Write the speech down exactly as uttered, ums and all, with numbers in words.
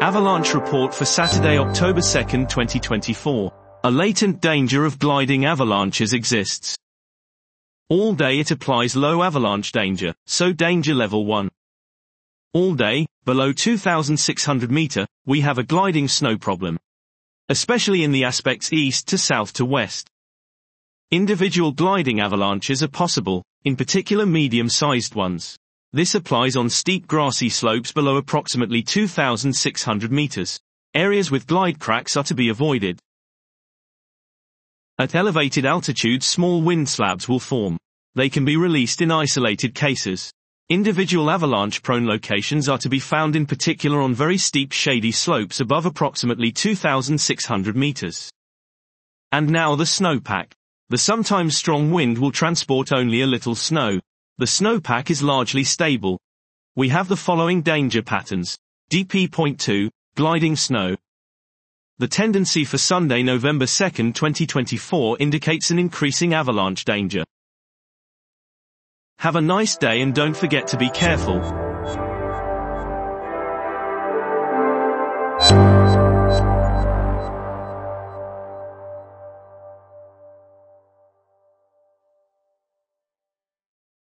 Avalanche report for Saturday, October second, twenty twenty-four. A latent danger of gliding avalanches exists. All day it applies low avalanche danger, so danger level one. All day, below two thousand six hundred meters, we have a gliding snow problem. Especially in the aspects east to south to west. Individual gliding avalanches are possible, in particular medium-sized ones. This applies on steep grassy slopes below approximately two thousand six hundred meters. Areas with glide cracks are to be avoided. At elevated altitudes, small wind slabs will form. They can be released in isolated cases. Individual avalanche-prone locations are to be found in particular on very steep shady slopes above approximately two thousand six hundred meters. And now the snowpack. The sometimes strong wind will transport only a little snow. The snowpack is largely stable. We have the following danger patterns. D P point two, gliding snow. The tendency for Sunday, November second, twenty twenty-four indicates an increasing avalanche danger. Have a nice day and don't forget to be careful.